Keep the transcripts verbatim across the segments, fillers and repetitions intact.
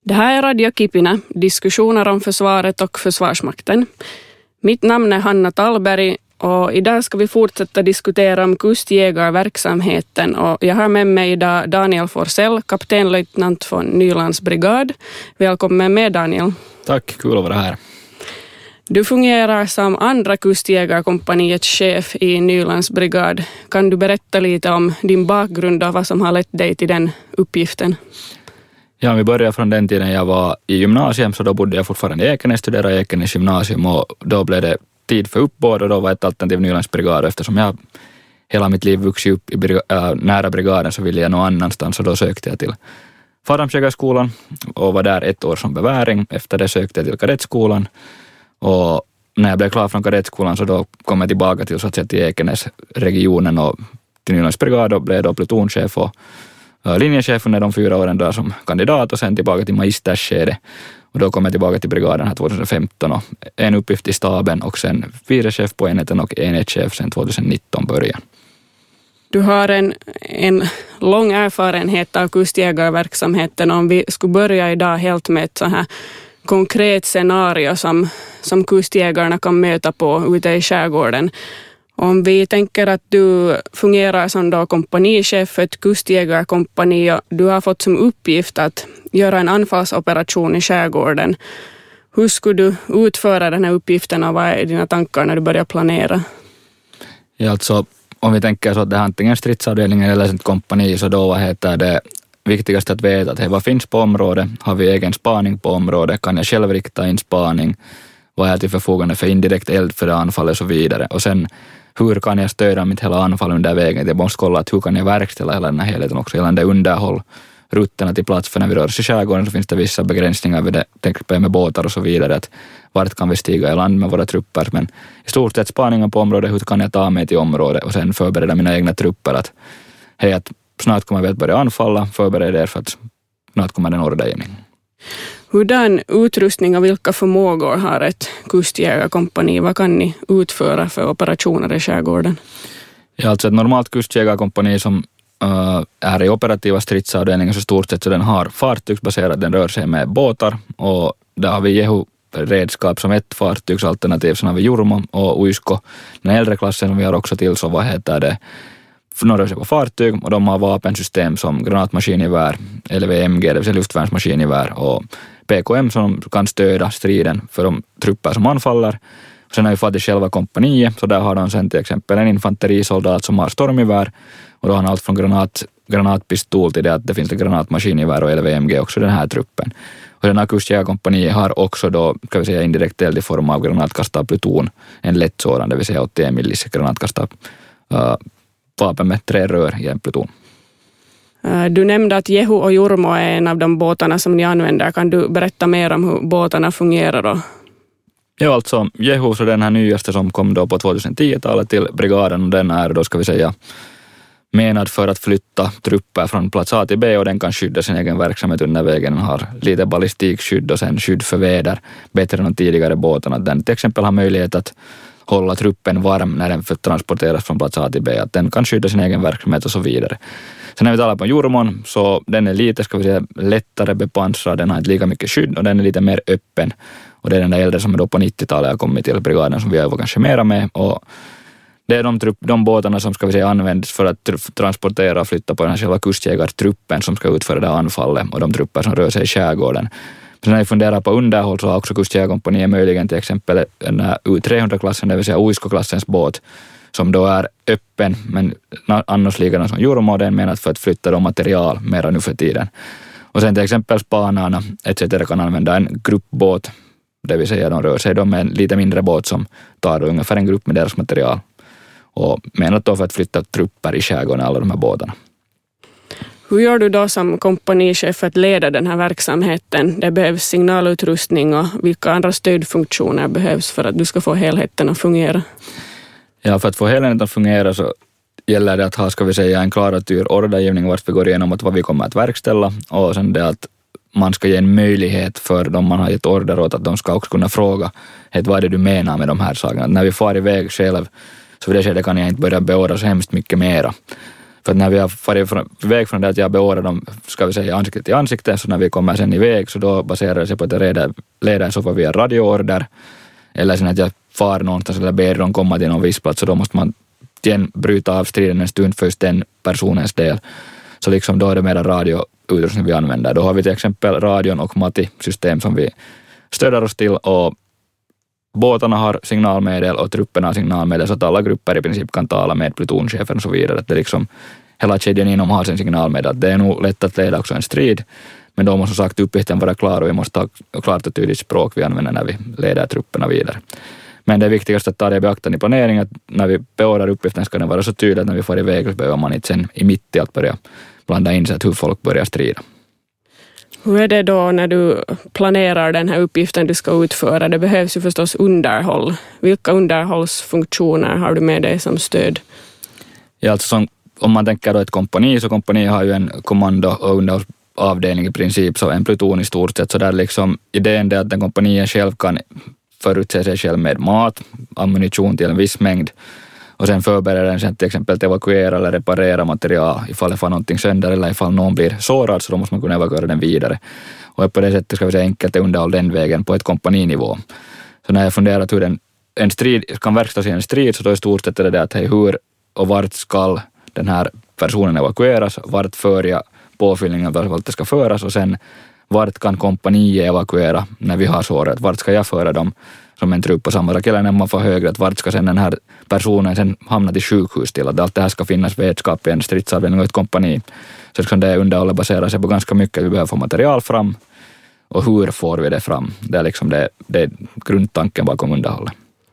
Det här är Radio Kipinä, diskussioner om försvaret och försvarsmakten. Mitt namn är Hanna Tallberg och idag ska vi fortsätta diskutera om kustjägarverksamheten. Och jag har med mig idag Daniel Forsell, kaptenlöjtnant från Nylands brigad. Välkommen med, Daniel. Tack, kul att vara här. Du fungerar som andra kustjägarkompaniets chef i Nylands brigad. Kan du berätta lite om din bakgrund och vad som har lett dig till den uppgiften? Ja, vi började från den tiden jag var i gymnasium, så då bodde jag fortfarande i Ekenäs, studerade i Ekenäs gymnasium, och då blev det tid för uppbåd och då var ett alternativ Nylands brigad. Eftersom jag hela mitt liv vuxit upp i briga, äh, nära brigaden så ville jag någon annanstans, och då sökte jag till Fardansjägarskolan och var där ett år som beväring. Efter det sökte jag till kadettskolan, och när jag blev klar från kadettskolan så då kom jag tillbaka till, så att säga, till Ekenäs-regionen och till Nylands brigad och blev då plutonchef och linjechef under de fyra åren där som kandidat, och sen tillbaka till magisterskede. Och då kom jag tillbaka till brigaden här tjugohundrafemton och en uppgift i staben och sen vice-chef på enheten och enhetschef sen tjugohundranitton början. Du har en, en lång erfarenhet av kustjägarverksamheten. Om vi skulle börja idag helt med ett så här konkret scenario som, som kustjägarna kan möta på ute i skärgården. Om vi tänker att du fungerar som då kompanichef för ett kustjägarkompani och du har fått som uppgift att göra en anfallsoperation i skärgården. Hur skulle du utföra den här uppgiften och vad är dina tankar när du börjar planera? Ja, alltså, om vi tänker så att det är antingen stridsavdelningen eller ett kompani, så då vad heter det viktigaste att veta att hey, vad finns på området? Har vi egen spaning på området? Kan jag själv rikta in spaning? Vad är till förfogande för indirekt eld för det anfallet och så vidare? Och sen hur kan jag stödja mitt hela anfall under vägen? Jag måste kolla att hur kan jag verkställa hela den här helheten också, gällande underhåll, rutterna till plats, för när vi rör oss i skärgården så finns det vissa begränsningar vid det, tänk på med båtar och så vidare, att vart kan vi stiga i land med våra trupper, men i stort sett spaningar på området, hur kan jag ta mig till området och sen förbereda mina egna trupper att hej, att snart kommer vi att börja anfalla, förbereda er för att snart kommer en ordergivning. Hurdan utrustning och vilka förmågor har ett kustjägarkompani? Vad kan ni utföra för operationer i skärgården? Ja, alltså ett normalt kustjägarkompani som uh, är i operativa stridsavdelningar, så stort sett så den har fartygsbaserat, den rör sig med båtar, och där har vi Jehu-redskap som ett fartygsalternativ, sen har vi Jurmo och Uisko, den äldre klassen, vi har också till så vad heter det, de rör sig på fartyg och de har vapensystem som granatmaskingevär, L V M G, det vill säga luftvärnsmaskingevär, och P K M som kan stödja striden för de trupper som anfaller. Sen har vi fått i själva kompaniet, så där har de sen till exempel en infanterisoldat som har stormgevär, och då har han allt från granat, granatpistol till det att det finns ett granatmaskingevär och L V M G också, den här truppen. Och den här kustjägarkompaniet har också då, kan vi säga, indirekt eld i form av granatkastarpluton, en lätt sådan, det vill säga åttioen millis granatkastar uh, vapen med tre rör i en pluton. Du nämnde att Jehu och Jurmo är en av de båtarna som ni använder. Kan du berätta mer om hur båtarna fungerar då? Ja, alltså Jehu, så den här nyaste som kom då på tjugohundratio-talet till brigaden, och den är då, ska vi säga, menad för att flytta trupper från plats A till B, och den kan skydda sin egen verksamhet under vägen. Den har lite ballistikskydd och sen skydd för väder, bättre än de tidigare båtarna. Den till exempel har möjlighet att hålla truppen varm när den transporteras från plats A till B, att den kan skydda sin egen verksamhet och så vidare. Sen när vi talar på Jurmon, så den är lite, ska vi säga, lättare bepansrad, den har inte lika mycket skydd och den är lite mer öppen, och det är den där äldre som är då på nittiotalet har kommit till brigaden som vi har kanske mera med, och det är de, trupp, de båtarna som, ska vi säga, används för att transportera och flytta på den här själva kustjägartruppen som ska utföra det här anfallet, och de trupper som rör sig i skärgården. Så när vi funderar på underhåll så har också kustjägarkompaniet möjligen till exempel den här U tre hundra-klassen, det vill säga Uisko-klassens båt, som då är öppen, men annars likadant som Jurmo, den menat för att flytta de material mera nu för tiden. Och sen till exempel spanarna et cetera kan använda en gruppbåt, det vill säga de rör sig då med en lite mindre båt som tar ungefär en grupp med deras material, och menat då för att flytta trupper i skärgården, alla de här båtarna. Hur gör du då som kompanichef för att leda den här verksamheten? Det behövs signalutrustning, och vilka andra stödfunktioner behövs för att du ska få helheten att fungera? Ja, för att få helheten att fungera så gäller det att ha, ska vi säga, en klar och tydlig ordergivning vart vi går igenom att vad vi kommer att verkställa, och sen det att man ska ge en möjlighet för dem man har gett order åt att de ska också kunna fråga att vad är det du menar med de här sakerna. När vi far iväg själv så för det skedet kan jag inte börja beordra så hemskt mycket mera. För när vi har farit iväg från det att jag beordrar dem, ska vi säga, ansikte till ansikte, så när vi kommer sen iväg så då baserar det sig på att jag leder, leder i så fall via radioorder, eller sen att jag far någonstans eller ber dem komma till någon viss plats, så då måste man igen bryta av striden en stund för just den personens del. Så liksom då är det mera radioutrustning vi använder. Då har vi till exempel radion och Mati-system som vi stöder oss till, och båtarna har signalmedel och trupperna har signalmedel, så att alla grupper i princip kan tala med plutonchefen och så vidare. Det är liksom, hela kedjan inom har sin signalmedel. Det är nog lätt att leda också en strid, men då måste som sagt uppgiften vara klar, och vi måste ha klart och tydligt språk vi använder när vi leder trupperna vidare. Men det är viktigast att ta det i beaktande i planeringen, att när vi beordrar uppgiften ska den vara så tydlig att när vi får iväg så behöver man inte sen i mitt i allt börja blanda in sig att hur folk börjar strida. Hur är det då när du planerar den här uppgiften du ska utföra? Det behövs ju förstås underhåll. Vilka underhållsfunktioner har du med dig som stöd? Ja, alltså som, om man tänker då ett kompani, så kompani har ju en kommando- och underhållsavdelning i princip, så en pluton i stort sett. Så där liksom idén är att den kompanien själv kan förutse sig själv med mat, ammunition till en viss mängd, och sen förbereder den sig till exempel att evakuera eller reparera material ifall det får någonting sönder eller ifall någon blir sårad, så då måste man kunna evakuera den vidare. Och på det sättet ska vi säga enkelt underhåll den vägen på ett kompaninivå. Så när jag funderat hur en, en strid kan verkställas i en strid, så då i stort sett är det det att hej, hur och vart ska den här personen evakueras, vart för jag påfyllningen vart det ska föras, och sen vart kan kompaniet evakuera när vi har såret, vart ska jag föra dem som en trupp på samma sak, eller när man får högre, att vart ska sen den här personen sen hamna till sjukhus till, att allt det här ska finnas vetskap i en stridsavdelning och ett kompani. Så liksom det underhållet baserar sig på ganska mycket, vi behöver få material fram, och hur får vi det fram? Det är liksom det, det är grundtanken bakom underhållet.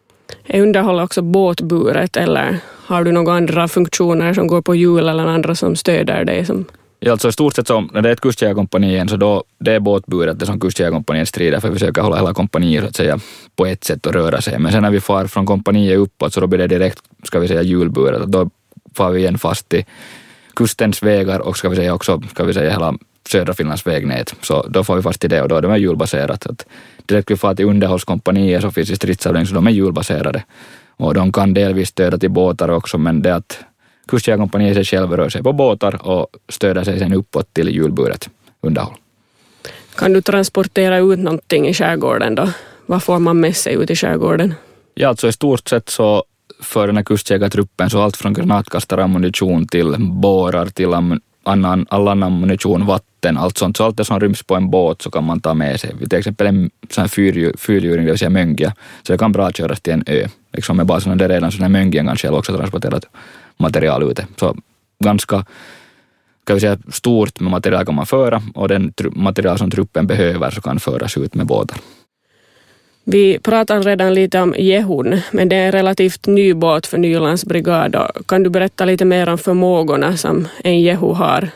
Är underhåll också båtburet, eller har du några andra funktioner som går på hjul eller andra som stöder dig? Som... Ja, alltså i stort sett som när det är ett kustjägarkompani, så då det är båtburet det som kustjägarkompaniet strider för, vi försöker hålla hela kompaniet så att säga på ett sätt och röra sig. Men sen när vi far från kompaniet uppåt, så då blir det direkt, ska vi säga, hjulburet. Då far vi igen fast i kustens vägar och ska vi säga också, ska vi säga, hela södra Finlands vägnät. Så då får vi fast i det, och då är de hjulbaserat. Att direkt vi far till underhållskompaniet som finns i stridsavdelning, så de är hjulbaserade. Och de kan delvis stöda till båtar också, men det att kustjägarkompaniet sig själv rör sig på båtar och stöder sig sen uppåt till hjulburet underhåll. Kan du transportera ut någonting i skärgården då? Vad får man med sig ut i skärgården? Ja, alltså i stort sett så för den här kustjägartruppen så allt från granatkastarammunition till bårar till annan, all annan ammunition, vatten, allt sånt. Så allt det som ryms på en båt så kan man ta med sig. Till exempel en sån här fyrhjuling, det vill säga möngia, så det kan bra köras till en ö. Liksom med basen där redan sån här möngian kan själv också transporterat material ute. Så ganska, kan vi säga, stort med material kan man föra, och den material som truppen behöver så kan föras ut med båtar. Vi pratar redan lite om Jehun, men det är en relativt ny båt för Nylands brigad. Kan du berätta lite mer om förmågorna som en Jehu har?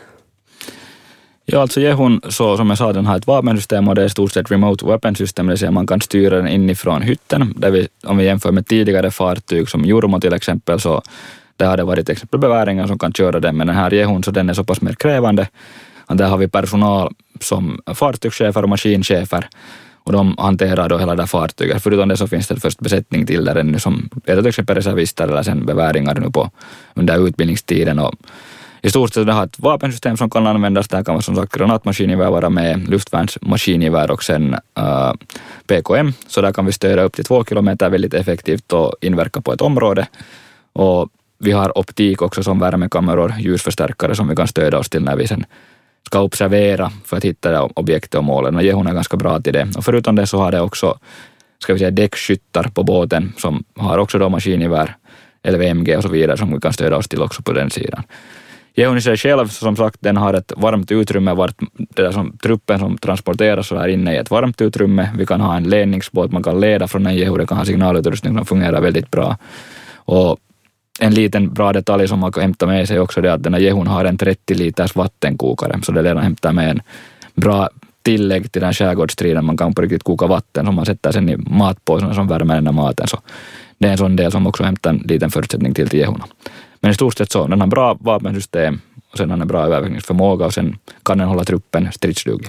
Ja, alltså Jehun, så som jag sa, den har ett vapensystem, och det är stort sett remote weapon system, det vill säga man kan styra den inifrån hytten. Där vi, om vi jämför med tidigare fartyg som Jormo till exempel, så det har det varit till exempel beväringar som kan köra den, men den här Jehun, så den är så pass mer krävande. Och där har vi personal som fartygschefer och maskinchefer, och de hanterar då hela det fartyget. Förutom det så finns det först besättning till där ännu som är till exempel reservister eller sen beväringar nu på under utbildningstiden. Och i stort sett det har ett vapensystem som kan användas. Där kan man som sagt granatmaskingevär vara med, luftvärnsmaskingevär och sen uh, P K M. Så där kan vi stödja upp till två kilometer väldigt effektivt och inverka på ett område. Och vi har optik också som värmekameror, ljusförstärkare som vi kan stödja oss till när vi sen ska observera för att hitta objekt och målen. Och Jehun är ganska bra till det. Och förutom det så har det också, ska vi säga, däckskyttar på båten som har också då maskingevär, L V M G och så vidare som vi kan stödja oss till också på den sidan. Jehun i sig själv, som sagt, den har ett varmt utrymme, vart det där som truppen som transporteras så här inne i ett varmt utrymme. Vi kan ha en ledningsbåt, man kan leda från en Jehu, det kan ha signalutrustning som fungerar väldigt bra. Och en liten bra detalj som man kan hämta med sig också är att den här Jehun har en trettio liters vattenkokare, så det redan hämtar med en bra tillägg till den skärgårdsstriden. Man kan på riktigt koka vatten som man sätter sen i matpåsarna som värmer den här maten. Så det är en sån del som också hämtar en liten förutsättning till till Jehun. Men i stort sett så, den har bra vapensystem och sen har den bra övervägningsförmåga och sen kan den hålla truppen stridsduglig.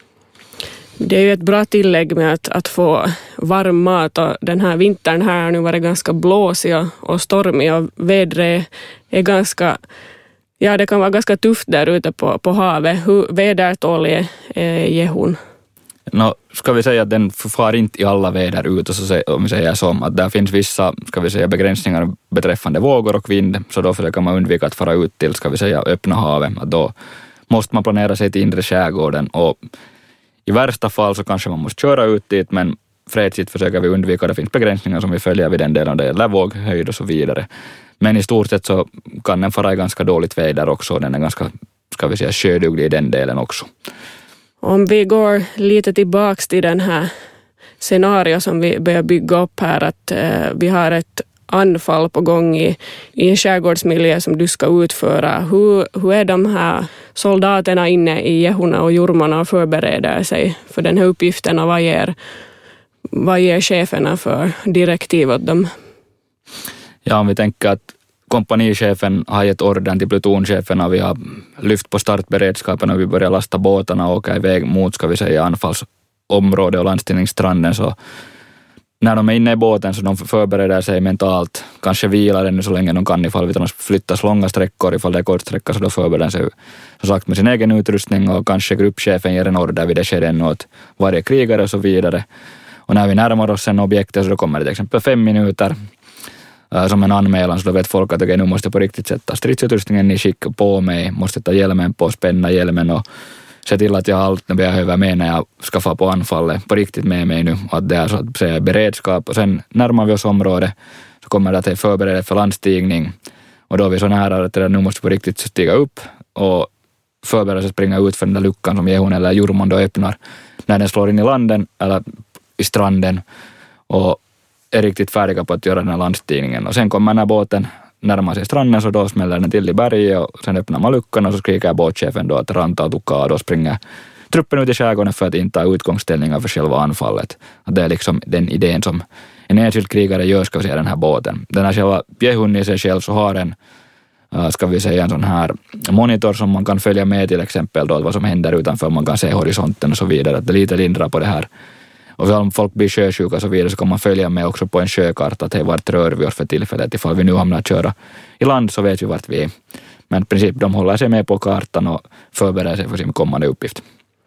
Det är ju ett bra tillägg med att, att få varm mat, och den här vintern här har nu varit ganska blåsig och stormig och vädret är ganska Ja, det kan vara ganska tufft där ute på, på havet. Hur vädertålig är, är Jehun? No, ska vi säga att den far inte i alla väder ut, och så, om vi säger så, att där finns vissa, ska vi säga, begränsningar beträffande vågor och vind, så då försöker man undvika att fara ut till, ska vi säga, öppna havet. Att då måste man planera sig till inre skärgården, och i värsta fall så kanske man måste köra ut dit, men fredsigt försöker vi undvika. Det finns begränsningar som vi följer vid den delen, det gäller våghöjd och så vidare. Men i stort sett så kan den fara i ganska dåligt väder också, och den är ganska, ska vi säga, sjöduglig i den delen också. Om vi går lite tillbaka till den här scenario som vi börjar bygga upp här, att eh, vi har ett anfall på gång i, i en skärgårdsmiljö som du ska utföra. Hur, hur är de här soldaterna inne i Jehuna och Jurmona och förbereder sig för den här uppgiften, och vad ger, vad ger cheferna för direktiv åt dem? Ja, om vi tänker att kompanichefen har gett orden till plutonchefen, och vi har lyft på startberedskapen och vi börjar lasta båtarna och åka iväg mot, ska vi säga, anfallsområde och landstigningsstranden, så när de är inne i båten så de förbereder sig mentalt, kanske vilar ännu så länge de kan ifall vi flyttas långa sträckor, ifall det är kortsträcka, så då förbereder sig som sagt med sin egen utrustning, och kanske gruppchefen ger en order vid det skedet åt varje krigare och så vidare. Och när vi närmar oss en objekt så då kommer det till exempel fem minuter som en anmälan, så då vet folk att okay, nu måste på riktigt sätta stridsutrustningen i skick på mig, måste ta hjälmen på, spänna hjälmen och se till att jag har allt när jag behöver med när jag ska få på anfallet på riktigt med mig nu, att det är så att säga beredskap. Och sen närmar vi oss området så kommer det att förbereda för landstigning, och då är vi så nära att det nu måste på riktigt stiga upp och förbereda sig att springa ut för den där luckan som Jehun eller Jurmon då öppnar när den slår in i landen eller i stranden, och är riktigt färdiga på att göra den här landstigningen. Och sen kommer den här båten närmar sig stranden, så då smäller den till i berget, och sen öppnar man luckan och så skriker båtchefen då att ranta och tucka, och då springer truppen ut i skärgården för att inta utgångsställningar för själva anfallet. Att det är liksom den idén som en enskild krigare gör, ska vi säga, den här båten. Den här själva Jehun i sig själv så har en, ska vi säga, en sån här monitor som man kan följa med till exempel då, vad som händer utanför, man kan se horisonten och så vidare, att det lite lindrar på det här. Och om folk blir sjösjuka och så vidare så kan man följa med också på en sjökarta att hej, vart rör vi oss för tillfället. Ifall vi nu hamnar att köra i land så vet vi vart vi är. Men i princip de håller sig med på kartan och förbereder sig för sin kommande uppgift.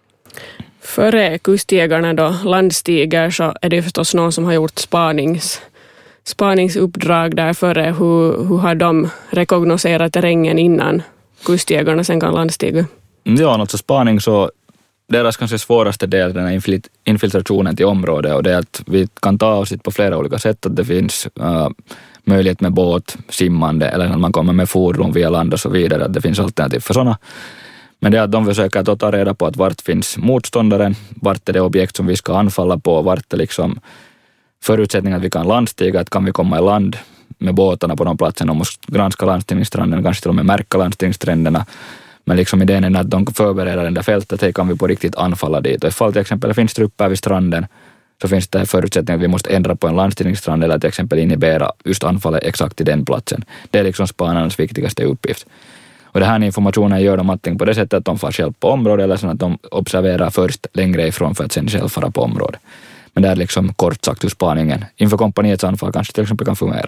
Före kustjägarna då landstiger så är det förstås någon som har gjort spanings, spaningsuppdrag där före. Hur, hur har de rekognoserat terrängen innan kustjägarna sen kan landstiga? Ja, alltså spaning så deras kanske svåraste del, den här infiltrationen till området, och det är att vi kan ta oss på flera olika sätt, att det finns uh, möjlighet med båt, simmande eller att man kommer med fordon via land och så vidare, att det finns alternativ för sådana. Men det är att de försöker att ta reda på att vart finns motståndaren, vart är det objekt som vi ska anfalla på, vart är liksom förutsättningar att vi kan landstiga, att kan vi komma i land med båtarna på de platserna och måste granska landstigningsstränderna, kanske till och med märka landstigningsstränderna. Men liksom idén är att de förbereder den där fältet, hej, kan vi på riktigt anfalla dit. Och ifall till exempel det finns trupper vid stranden så finns det förutsättningar att vi måste ändra på en landstigningsstrand eller till exempel inhibera just anfallet exakt i den platsen. Det är liksom spanarnas viktigaste uppgift. Och den här informationen gör de antingen på det sättet att de får själv på området eller så att de observerar först längre ifrån för att sen själv fara på området. Men det är liksom kort sagt hur spaningen inför kompaniets anfall kanske till exempel kan fungera.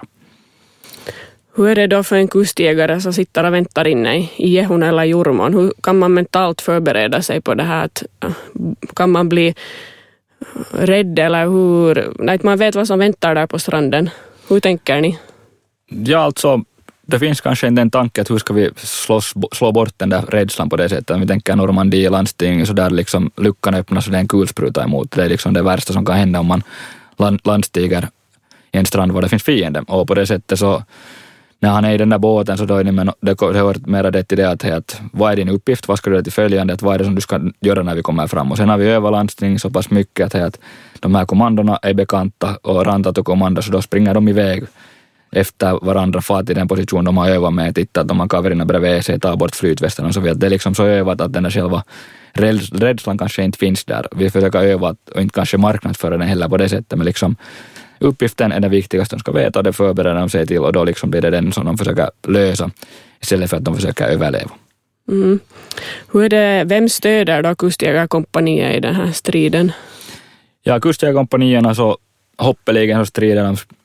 Hur är det då för en kustjägare som sitter och väntar inne i Jehun eller Jurmon? Hur kan man mentalt förbereda sig på det här? Att, kan man bli rädd eller hur? Nej, man vet vad som väntar där på stranden. Hur tänker ni? Ja, alltså det finns kanske inte en tanke att hur ska vi slå, slå bort den där rädslan på det sättet. Vi tänker Normandie, landsting, så där liksom luckan öppnas och det är en kulspruta emot. Det är liksom det värsta som kan hända om man land, landstiger i en strand var det finns fienden. Och på det sättet så när han är i den där båten så då är det, med, det hör mera det till det att, att vad är din uppgift, vad ska du göra till följande, att vad är det som du ska göra när vi kommer fram. Och sen har vi övat landstigning så pass mycket att, att de här kommandona är bekanta och rantat och kommando, så då springer de iväg efter varandra, far till den position de har övat med, titta att de har kaverina bredvid sig, ta bort flytvästen och så vidare. Det är liksom så övat att den där själva rädslan kanske inte finns där. Vi försöker öva och inte kanske marknadsföra den heller på det sättet, men liksom uppgiften är det viktigaste de ska veta och det förbereder de sig till, och då liksom blir det den som de försöker lösa istället för att de försöker överleva. Mm. Hur är det, vem stöder då kustjägarkompanier i den här striden? Ja, kustjägarkompanierna så hoppeligen så strider de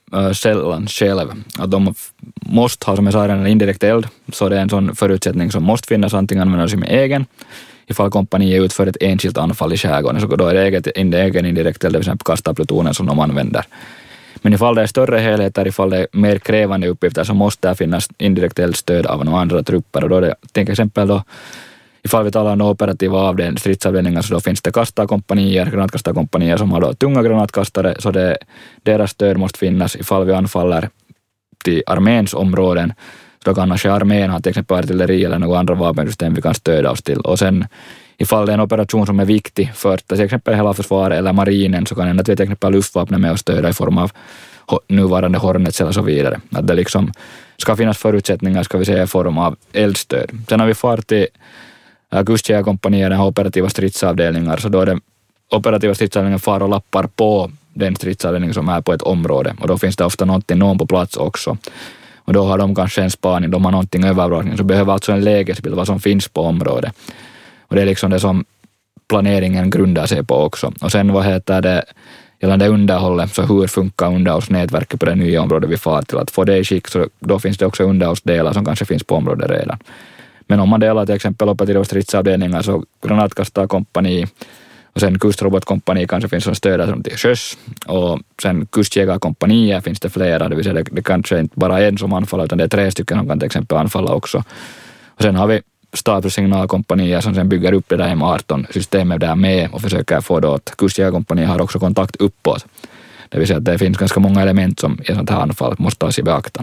uh, sällan själv. Att de måste ha, som jag sa, en indirekt eld, så det är en sån förutsättning som måste finnas, antingen använda sig med egen. Ifall kompaniet utför ett enskilt anfall i skärgården, så då är det eget, egen indirekt eld, till exempel kastarplutonen som de använder. Men ifall det är större helheter, ifall det är mer krävande uppgifter, så måste det finnas indirekt eldstöd av några andra trupper. Och då är det till exempel då, ifall vi talar om operativa avdelning, stridsavdelningar, så då finns det kastarkompanier, granatkastarkompanier som har då tunga granatkastare, så det, deras stöd måste finnas. Ifall vi anfaller till arméns områden, så då kan kanske armén ha till exempel artilleri eller några andra vapensystem vi kan stödja oss till. Och sen ifall det är en operation som är viktig för till exempel hela försvaret eller marinen, så kan det till exempel luftvapnet med och stödja i form av nuvarande Hornets eller så vidare. Att det liksom ska finnas förutsättningar, ska vi säga, i form av eldstöd. Sen har vi fart till kustjägarkompanier, den har operativa stridsavdelningar, så då är det operativa stridsavdelningen far och lappar på den stridsavdelning som är på ett område, och då finns det ofta någonting, någon på plats också. Och då har de kanske en spaning, de har någonting övervakning, så behöver alltså en lägesbild vad som finns på området. Och det är liksom det som planeringen grundar sig på också. Och sen vad heter det, gällande underhållet, så hur funkar underhållsnätverket på det nya området vi far till. Att få det i skick, så då finns det också underhållsdelar som kanske finns på området redan. Men om man delar till exempel operativa stridsavdelningar, så granatkastarkompani och sen kustrobotkompani kanske finns som stöd som till sjöss, och sen kustjägarkompanier finns det flera, det vill säga det, det kanske inte bara en som anfaller, utan det är tre stycken som kan till exempel anfalla också. Och sen har vi stab- och signalkompanier som sen bygger upp det där M arton-systemet där med och försöker få då att kustjägarkompanier har också kontakt uppåt. Det vill säga att det finns ganska många element som i sånt här anfall måste tas i beaktan.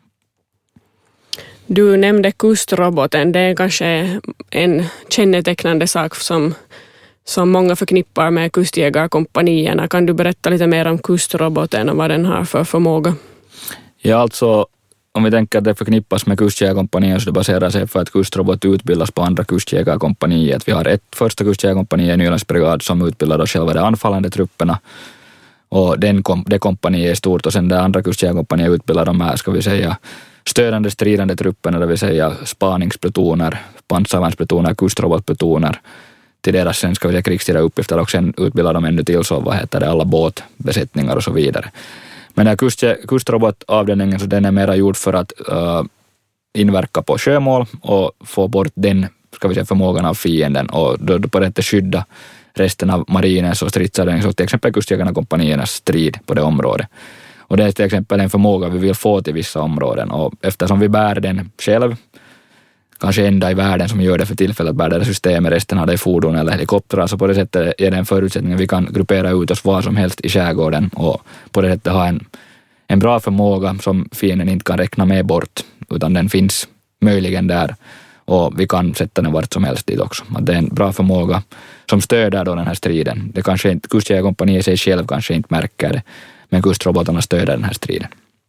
Du nämnde kustroboten, det är kanske en kännetecknande sak som, som många förknippar med kustjägarkompanierna. Kan du berätta lite mer om kustroboten och vad den har för förmåga? Ja, alltså om vi tänker att det förknippas med kustjägarkompanier, så det baserar sig för att kustrobot utbildas på andra kustjägarkompanier. Vi har ett första kustjägarkompani i Nylandsbrigad som utbildar själva de anfallande trupperna, och den kom, det kompaniet är stort, och sen det andra kustjägarkompaniet utbildar de här, ska vi säga, stödande stridande trupperna, det vill säga spaningsplutoner, pansarvagnsplutoner, kustrobotplutoner, till deras sen ska vi säga krigstida uppgifter, och sen utbildar de ännu till så vad heter det, alla båtbesättningar och så vidare. Men den här kust, kustrobotavdelningen, så den är mera gjord för att uh, inverka på sjömål och få bort den, ska vi säga, förmågan av fienden, och då, då på det skydda resten av marinens och stridsavdelningen, så till exempel kustjägarkompaniernas strid på det området. Och det är till exempel en förmåga vi vill få till vissa områden, och eftersom vi bär den själv, kanske enda i världen som gör det för tillfället, bär det systemet, resten har det i fordon eller helikoptrar, så på det sättet är det en förutsättning att vi kan gruppera ut oss var som helst i skärgården, och på det sättet ha en, en bra förmåga som fienden inte kan räkna med bort, utan den finns möjligen där, och vi kan sätta den vart som helst dit också. Att det är en bra förmåga som stöder då den här striden. Det kanske inte, kustjägarkompaniet sig själv kanske inte märker det, men kustrobotarna stöder den här striden.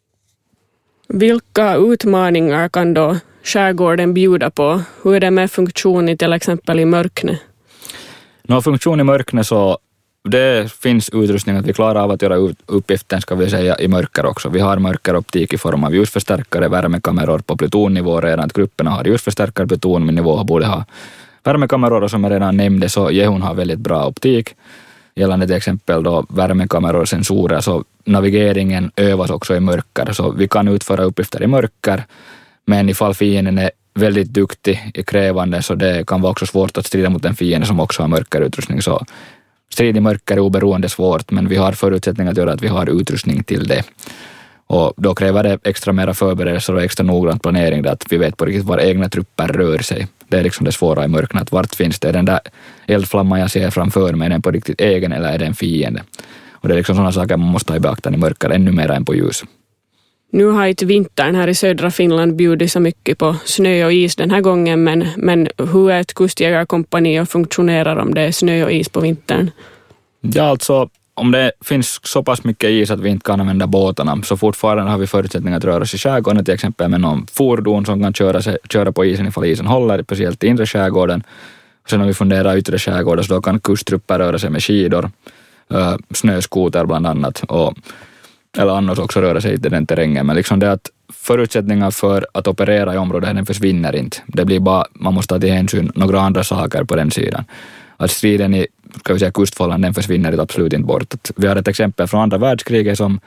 Vilka utmaningar kan då skärgården bjuda på? Hur är det med funktion i till exempel i Mörkne? Nå, funktion i Mörkne, så det finns utrustning att vi klarar av att göra uppgiften, ska vi säga, i mörker också. Vi har mörkeroptik i form av ljusförstärkare, värmekameror på plutonnivå redan. Att grupperna har ljusförstärkare, plutonnivå borde ha värmekameror, och som jag redan nämnde så Jehun har väldigt bra optik. Gällande till exempel då värmekameror och sensorer, så navigeringen övas också i mörker, så vi kan utföra uppgifter i mörker, men ifall fienden är väldigt duktig i krävande, så det kan vara också svårt att strida mot en fiende som också har mörkerutrustning. Så strid i mörker är oberoende svårt, men vi har förutsättningar att göra att vi har utrustning till det. Och då kräver det extra mera förberedelser och extra noggrant planering, att vi vet på riktigt var egna trupper rör sig. Det är liksom det svåra i mörknet. Vart finns det? Den där eldflamman jag ser framför mig, är den på riktigt egen eller är det en fiende? Och det är liksom sådana saker man måste ha i beaktan i mörker ännu mer än på ljus. Nu har inte vintern här i södra Finland bjudit så mycket på snö och is den här gången, men, men hur är ett kustjägarkompani och funktionerar om det är snö och is på vintern? Ja, alltså om det finns så pass mycket is att vi inte kan använda båtarna, så fortfarande har vi förutsättningar att röra oss i skärgården, till exempel med någon fordon som kan köra, sig, köra på isen ifall isen håller, speciellt i inre skärgården. Sen om vi funderar yttre skärgården, så då kan kusttrupper röra sig med skidor, snöskoter bland annat, och eller annars också röra sig i den terrängen. Men liksom det att förutsättningar för att operera i området, den försvinner inte. Det blir bara, man måste ta till hänsyn några andra saker på den sidan. Att striden i, ska vi säga, kustfållan, den försvinner absolut inte bort. Att vi har ett exempel från andra världskriget som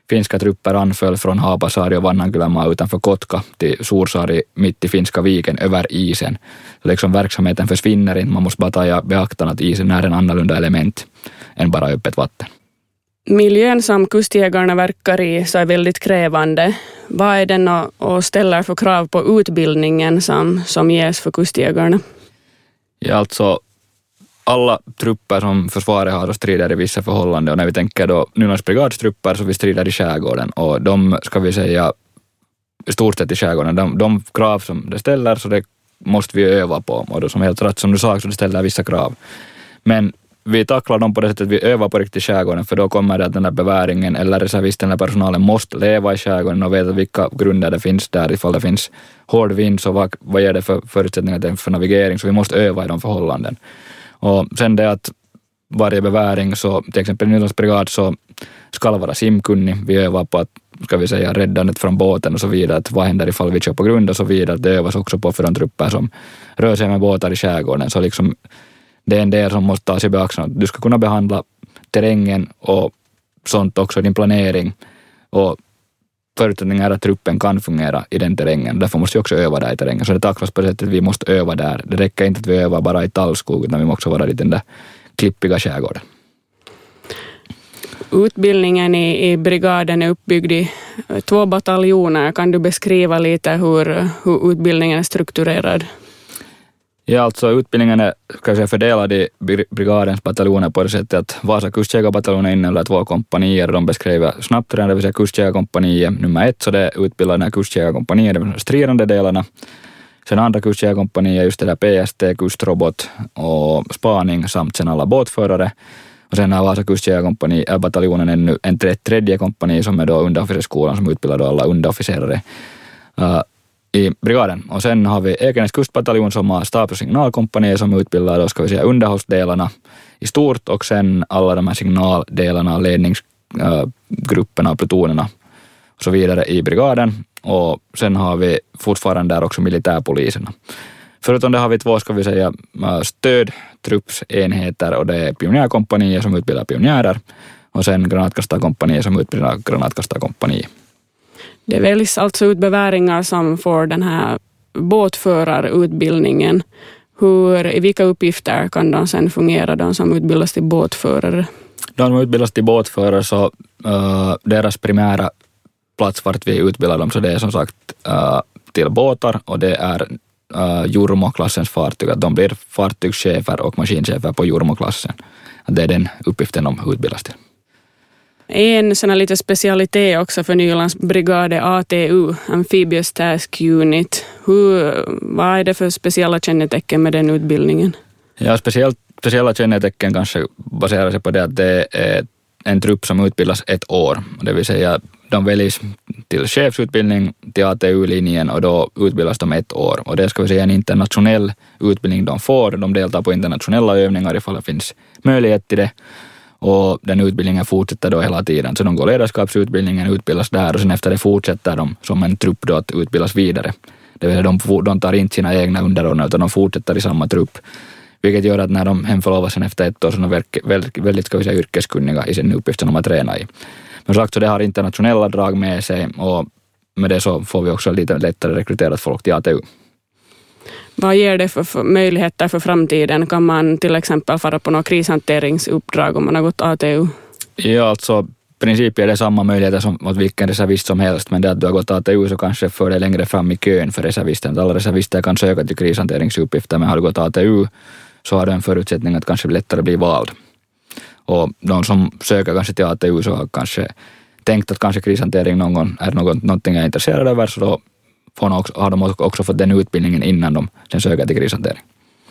finska trupper anföll från Haapasaari och Vannankylänmaa utanför Kotka till Suursaari mitt i Finska viken över isen. Så liksom verksamheten försvinner inte, man måste bara ta i beaktan att isen är en annorlunda element än bara öppet vatten. Miljön som kustjägarna verkar i så är väldigt krävande. Vad är den och ställer för krav på utbildningen som, som ges för kustjägarna? Ja, alltså alla trupper som försvaret har och strider i vissa förhållanden, och när vi tänker då Nylands brigadstrupper så vi strider i skärgården, och de ska vi säga i stort sett i skärgården, de, de krav som det ställer så det måste vi öva på, och då som helt rätt som du sa så det ställer vissa krav. Men vi tacklar dem på det sättet att vi övar på riktigt i skärgården, för då kommer det att den där beväringen eller reservisten eller personalen måste leva i skärgården och veta vilka grunder det finns där, ifall det finns hård vind så vad, vad ger det för förutsättningar för navigering, så vi måste öva i de förhållanden. Och sen det att varje beväring, så till exempel i Nylands brigad så ska vara simkunnig, vi övar på att ska vi säga räddandet från båten och så vidare, att vad händer ifall vi kör på grund och så vidare, det övas också på för de trupper som rör sig med båtar i skärgården, så liksom det är en del som måste tas i beaktande. Du ska kunna behandla terrängen och sånt också i din planering, och förutsättningar är att truppen kan fungera i den terrängen. Därför måste vi också öva där i terrängen. Så det tacklas på det sättet att vi måste öva där. Det räcker inte att vi övar bara i tallskog, utan vi måste vara i den där klippiga skärgården. Utbildningen i, i brigaden är uppbyggd i två bataljoner. Kan du beskriva lite hur, hur utbildningen är strukturerad? Ja, alltså utbildningen är kanske fördelad i brigadens bataljoner på det sättet att Vasa kustjägarbataljonen innehåller två kompanier. De beskriver snabbt redan, det vill säga kustjägarkompaniet nummer ett, så det utbildar den här kustjägarkompaniet, de stridande delarna. Sen andra kustjägarkompaniet just det där P S T, kustrobot och spaning samt sen alla båtförare. Och sen har Vasa kustjägarkompani, äh, bataljonen ännu en tredje kompani som är då underofficerskolan som utbildar då alla underofficerare uh, i brigaden. Och sen har vi Ekenäs kustbataljon som har stabs- och signalkompani som utbildar då ska vi säga underhållsdelarna i stort, och sen alla de här signaldelarna, ledningsgrupperna, plutonerna och så vidare i brigaden. Och sen har vi fortfarande där också militärpoliserna. Förutom det har vi två ska vi säga stödtruppsenheter, och det är pionjärkompanier som utbildar pionjärer och sen granatkastarkompanier som utbildar granatkastarkompanier. Det väljs alltså ut beväringar som får den här båtförarutbildningen. Hur, i vilka uppgifter kan de sen fungera, de som utbildas till båtförare? De som utbildas till båtförare, så uh, deras primära plats vart vi utbildar dem, så det är som sagt uh, till båtar, och det är uh, Jurmo-klassens fartyg. Att de blir fartygschefer och maskinchefer på Jurmo-klassen. Det är den uppgiften de utbildas till. En sån här lite specialitet också för Nylands brigad är A T U, Amphibious Task Unit. Hur, vad är det för speciella kännetecken med den utbildningen? Ja, speciellt, speciella kännetecken kanske baserar sig på det att det är en trupp som utbildas ett år. Det vill säga de väljs till chefsutbildning till A T U-linjen, och då utbildas de ett år. Och det ska vi säga en internationell utbildning de får. De deltar på internationella övningar ifall det finns möjlighet till det. Och den utbildningen fortsätter då hela tiden. Så de går ledarskapsutbildningen, utbildas där, och sen efter det fortsätter de som en trupp då att utbildas vidare. Det vill säga de, de tar inte sina egna underordnade, utan de fortsätter i samma trupp. Vilket gör att när de hemförlovas sen efter ett år så är de väldigt, väldigt ska vi säga, yrkeskunniga i sin uppgift som de har tränat i. Men sagt så det har internationella drag med sig, och med det så får vi också lite lättare rekryterat folk till A T U. Vad ger det för, för möjligheter för framtiden? Kan man till exempel fara på något krishanteringsuppdrag om man har gått A T U? Ja, alltså princip är det samma möjligheter som åt vilken reservist som helst, men det att du har gått A T U så kanske för det längre fram i kön för reservisten. Alla reservister kan söka till krishanteringsuppgifter, men har du gått A T U så har du en förutsättning att kanske lättare bli vald. Och de som söker kanske till A T U så har kanske tänkt att kanske krishantering någon gång är något, någonting jag är intresserad över, så då får också, har de också fått den utbildningen innan de sen söker till krishantering.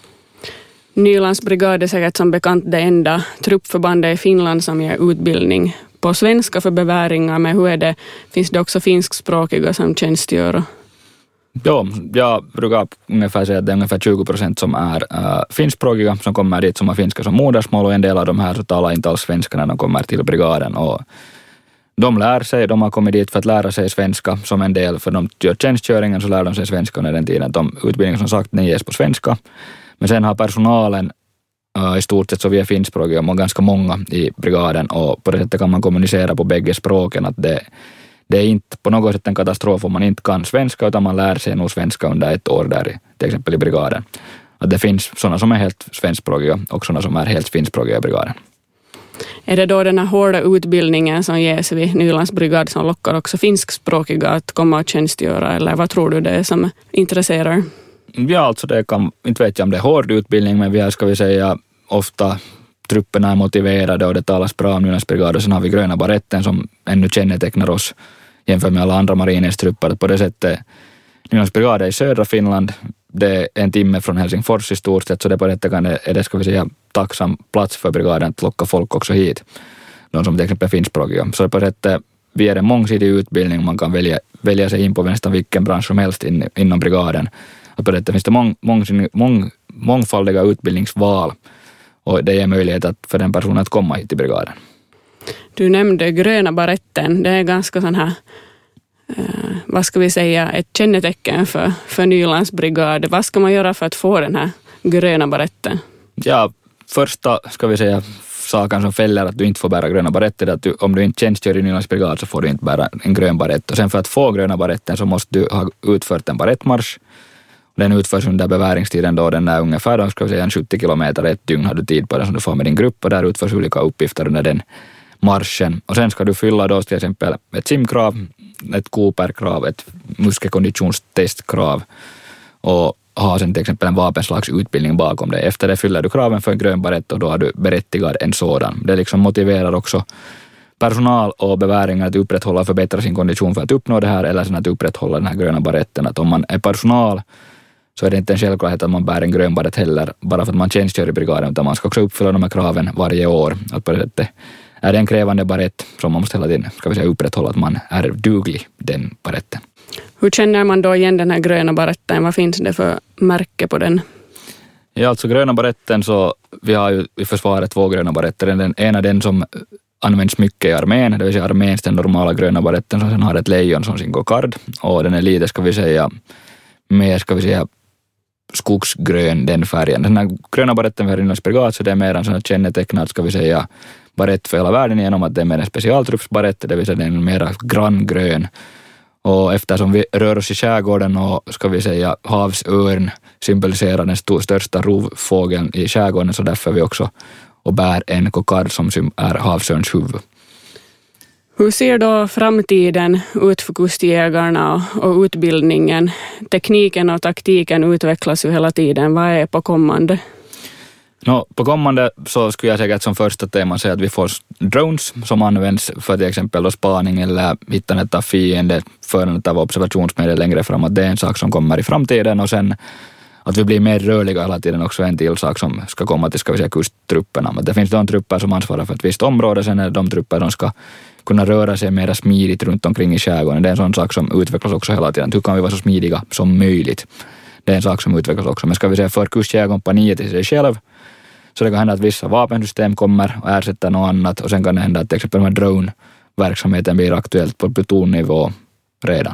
Nylands brigad är säkert som bekant det enda truppförbandet i Finland som ger utbildning på svenska för beväringar, men hur är det? Finns det också finskspråkiga som tjänstgör? Ja, jag brukar ungefär säga att det är ungefär tjugo procent som är äh, finskspråkiga som kommer dit som har finska som modersmål, och en del av de här så talar inte alls svenska när de kommer till brigaden, och de lär sig, de har kommit dit för att lära sig svenska som en del, för de gör tjänstgöringen så lär de sig svenska under den tiden. De utbildningen som sagt den ges på svenska, men sen har personalen uh, i stort sett så vi är finskspråkiga och ganska många i brigaden och på det sättet kan man kommunicera på bägge språken. Att det, det är inte på något sätt en katastrof om man inte kan svenska utan man lär sig nog svenska under ett år där, till exempel i brigaden. Att det finns sådana som är helt svenskspråkiga och sådana som är helt finskspråkiga i brigaden. Är det då den här hårda utbildningen som ges vid Nylands brigad som lockar också finskspråkiga att komma och tjänstgöra, eller vad tror du det är som intresserar? Ja, alltså det kan, inte vet jag om det är hård utbildning, men vi har, ska vi säga, ofta trupperna är motiverade och det talas bra om Nylands brigad och sen har vi gröna baretten som ännu kännetecknar oss jämfört med alla andra marinens trupper. På det sättet, Nylands brigad är i södra Finland, det är en timme från Helsingfors i stort sett, så det på detta kan är det, ska vi säga, tacksam plats för brigaden att locka folk också hit. De som till exempel är finskspråkiga. Så på sättet, vi är en mångsidig utbildning, man kan välja, välja sig in på nästan vilken bransch som helst in, inom brigaden. Och på detta finns det mång, mång, mång, mångfaldiga utbildningsval och det ger möjlighet att, för den personen att komma hit till brigaden. Du nämnde gröna baretten, det är ganska sån här Uh, vad ska vi säga, ett kännetecken för, för Nylands brigad. Vad ska man göra för att få den här gröna baretten? Ja, första ska vi säga saken som fäller att du inte får bära gröna baretter är att du, om du inte tjänstgör i Nylands brigad så får du inte bära en grön barett. Och sen för att få gröna baretten så måste du ha utfört en barettmarsch. Den utförs under beväringstiden då den är ungefär då, ska vi säga, en sjuttio kilometer, ett dygn har du tid på den som du får med din grupp och där utförs olika uppgifter under den marschen. Och sen ska du fylla då till exempel ett simkrav, ett Cooper-krav, ett muskelkonditionstestkrav och ha sen till exempel en vapenslagsutbildning bakom dig. Efter det fyller du kraven för en grön barett och då har du berättigad en sådan. Det liksom motiverar också personal och beväringar att upprätthålla och förbättra sin kondition för att uppnå det här eller sen att upprätthålla den här gröna baretten. Att om man är personal så är det inte en självklarhet att man bär en grön barett heller bara för att man tjänstgör i brigaden, utan man ska också uppfylla de här kraven varje år. Att på det sättet är det en krävande barett som man måste hela tiden, ska vi säga, upprätthålla att man är duglig den baretten. Hur känner man då igen den här gröna baretten? Vad finns det för märke på den? Ja, alltså gröna baretten så vi har ju i försvaret två gröna baretter. Den ena är den som används mycket i armén, det vill säga arméns den normala gröna baretten som sen har ett lejon som sin gokard och den är lite, ska vi säga, mer, ska vi säga, skogsgrön den färgen. Den här gröna baretten för Nylands brigad så det är mer en sån här kännetecknad, ska vi säga, barett för hela världen genom att det är mer en specialtruppsbarett, det vill säga den är mer granngrön. Och eftersom vi rör oss i skärgården och, ska vi säga, havsörn symboliserar den stor, största rovfågeln i skärgården så därför vi också och bär en kokard som är havsörns huvud. Hur ser då framtiden ut för kustjägarna och utbildningen? Tekniken och taktiken utvecklas ju hela tiden. Vad är på kommande? No, på kommande så skulle jag säkert som första tema säga att vi får drones som används för till exempel då spaning eller hittandet av fiende, förandet av observationsmedel längre framåt. Det är en sak som kommer i framtiden och sen att vi blir mer rörliga hela tiden också en till sak som ska komma till, ska vi säga, kusttrupperna. Men det finns de trupper som ansvarar för ett visst område, sen är det de trupper som ska kunna röra sig mer smidigt runt omkring i skärgården. Det är en sån sak som utvecklas också hela tiden. Hur kan vi vara så smidiga som möjligt? Det är en sak som utvecklas också. Men ska vi säga för kustjägarkompaniet i sig själv så det kan hända att vissa vapensystem kommer och ersätter något annat och sen kan det hända att till exempel med drone-verksamheten blir aktuellt på plutonnivå redan.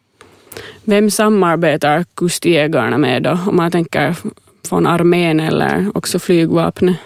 Vem samarbetar kustjägarna med då? Om man tänker från armén eller också flygvapnet?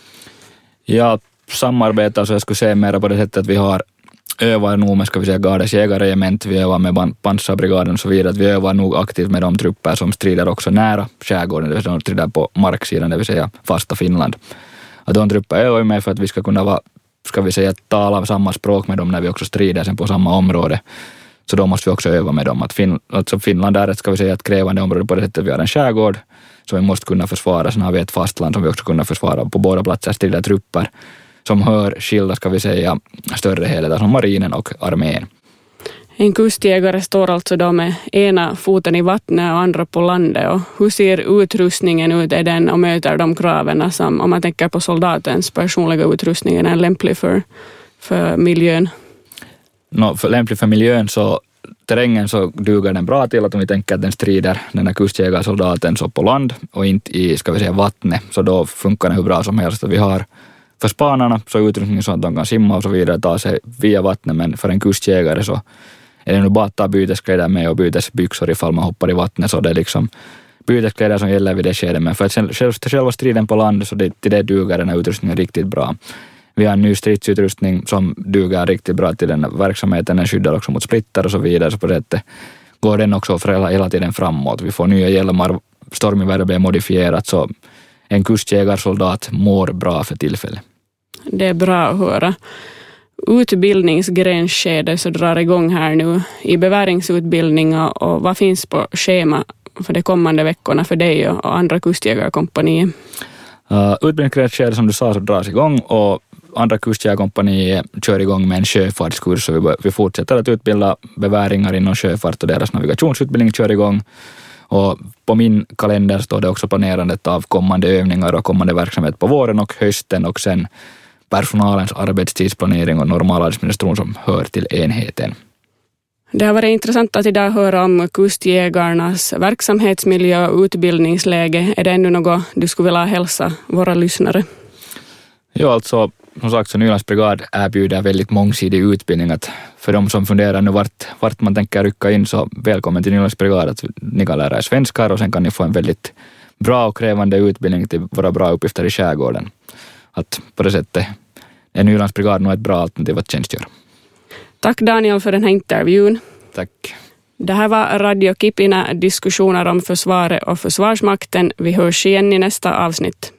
Ja, samarbetar så jag skulle säga mer på det sättet att vi har övar nog med, ska vi säga, Gardes jägarregement, vi övar med pansarbrigaden och så vidare, att vi övar nog aktivt med de trupper som strider också nära skärgården, det vill säga de strider på marksidan, det vill säga fasta Finland. Att de trupper övar med för att vi ska kunna vara, ska vi säga, tala samma språk med dem när vi också strider sen på samma område. Så då måste vi också öva med dem. Att fin, alltså Finland är ett, ska vi säga, ett krävande område på det sättet. Vi har en skärgård som vi måste kunna försvara. Sen har vi ett fastland som vi också kunna försvara. På båda platser strider trupper som hör skilda, ska vi säga, större helheter som marinen och armén. En kustjägare står alltså då med ena foten i vattnet och andra på landet. Och hur ser utrustningen ut? Är den och möter de kraven som, om man tänker på soldatens personliga utrustning, är den lämplig för, för miljön? No, för lämplig för miljön så terrängen så duger den bra till att om vi tänker att den strider den här kustjägarsoldaten så på land och inte i, ska vi säga, vattnet, så då funkar den hur bra som helst. Vi har för spanarna så utrustning så att de kan simma och så vidare, ta sig via vattnet, men för en kustjägare så är det nu bara att ta byteskläder med och bytesbyxor ifall man hoppar i vattnet, så det är liksom byteskläder som gäller vid det skedet, men för att själv, själva striden på land så det, till det duger den här utrustningen riktigt bra. Vi har en ny stridsutrustning som duger riktigt bra till den verksamheten, den skyddar också mot splitter och så vidare, så på det sättet går den också för hela, hela tiden framåt. Vi får nya hjälmar, stormvärde blir modifierat, så en kustjägarsoldat mår bra för tillfället. Det är bra att höra. Utbildningsgränsskedet så drar igång här nu i beväringsutbildning, och vad finns på schema för de kommande veckorna för dig och andra kustjägarkompanier? Uh, Utbildningsgränsskedet som du sa så dras igång, och andra kustjägarkompanier kör igång med en sjöfartskurs, och vi, vi fortsätter att utbilda beväringar inom sjöfart, och deras navigationsutbildning kör igång. Och på min kalender står det också planerandet av kommande övningar och kommande verksamhet på våren och hösten, och sen personalens arbetstidsplanering och normal administration som hör till enheten. Det har varit intressant att idag höra om kustjägarnas verksamhetsmiljö och utbildningsläge. Är det ännu något du skulle vilja hälsa våra lyssnare? Ja, alltså som sagt så Nylands brigad erbjuder väldigt mångsidig utbildning. Att för de som funderar nu vart, vart man tänker rycka in, så välkommen till Nylands brigad. Att ni kan lära er svenskar och sen kan ni få en väldigt bra och krävande utbildning till våra bra uppgifter i skärgården. Att på det sättet är Nylands brigad nog ett bra alternativ att tjänstgöra. Tack Daniel för den här intervjun. Tack. Det här var Radio Kipinä, diskussioner om försvaret och försvarsmakten. Vi hörs igen i nästa avsnitt.